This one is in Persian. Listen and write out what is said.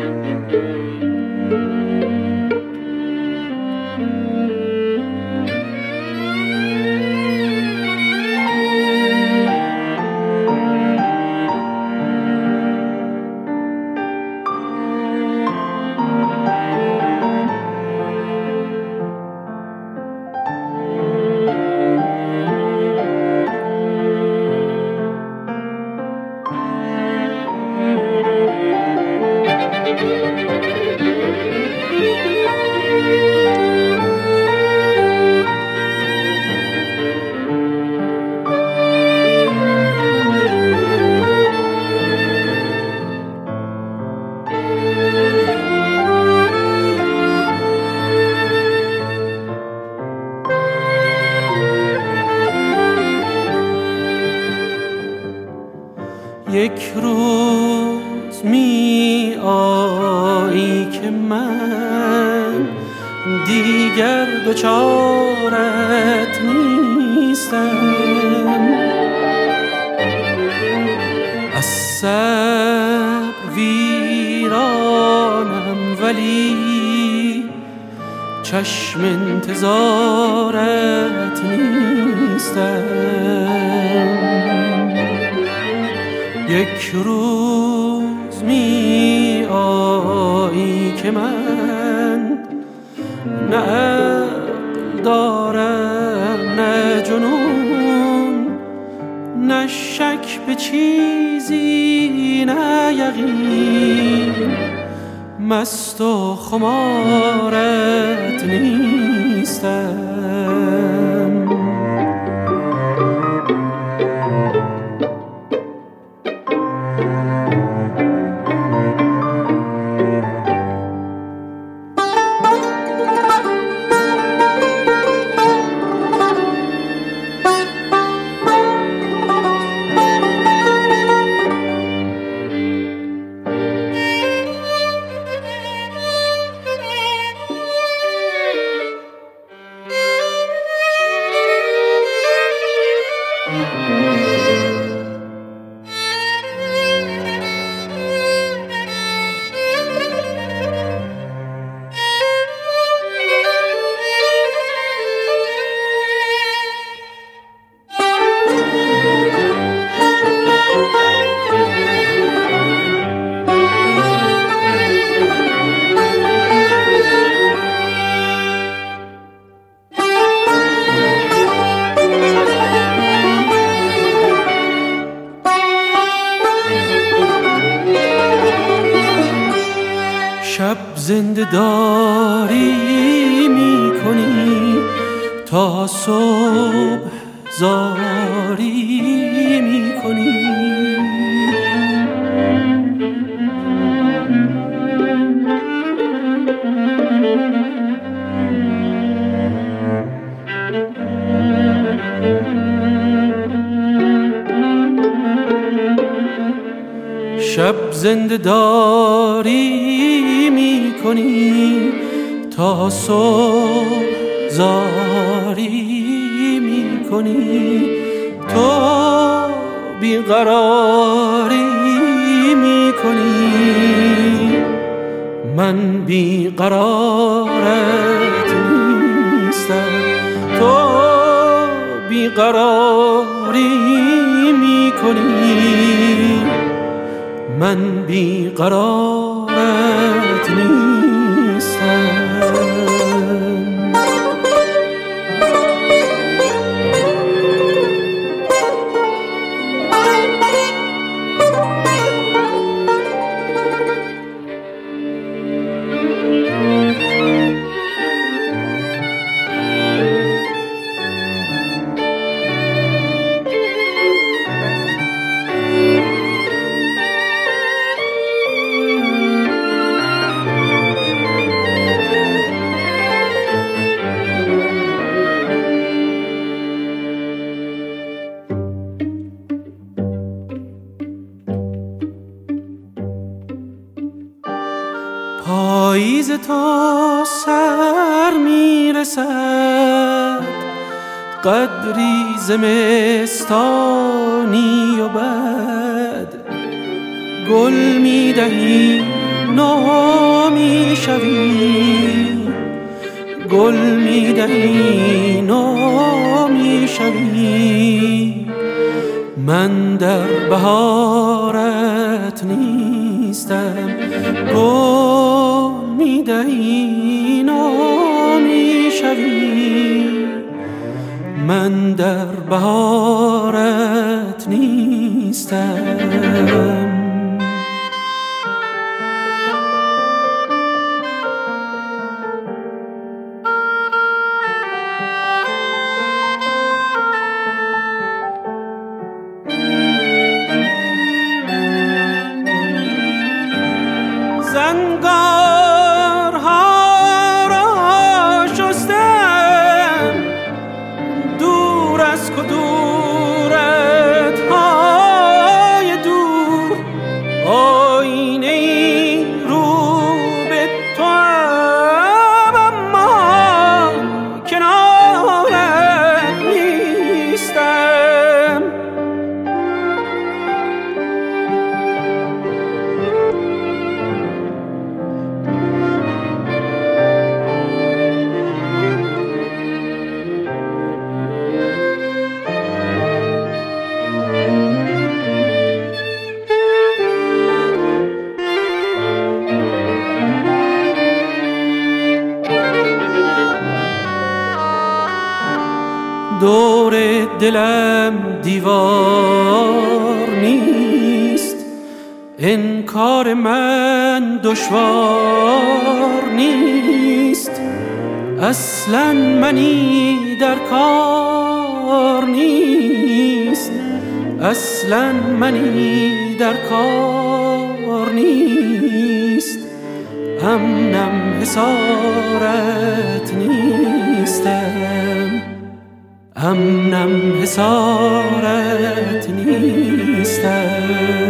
یک روز می آیی که من دیگر دچارت نیستم، از صبر ویرانم ولی چشم انتظارت نیستم. یک روز می آیی که من نه عقل دارم نه جنون، نه شک به چیزی نه یقین، مست و خمارت نیستم. شب زنده داری می کنی تا صبح زاری می کنی. شب زنده داری می کنی تا صبح زاری می کنی. تو بیقراری می کنی، من بیقرارت نیستم. تو بیقراری می کنی، من بیقرارت نیستم. پاییز تا سر میرسد، قدری زمستانی و بعد گل میدهی نامی شوی، گل میدهی نامی شوی. من در بهارت نیستم، گل میدهی نامی شوی. من در بهارت نیستم. زنگارها را شستم دور از کدورت‌های دور، آینه‌ای رو به توام اما کنارت نیستم. دور دلم دیوار نیست، انکار من دشوار نیست. اصلاً منی در کار نیست، اصلاً منی در کار نیست. امنم حصارت نیستم، امنم حصارت نیستم.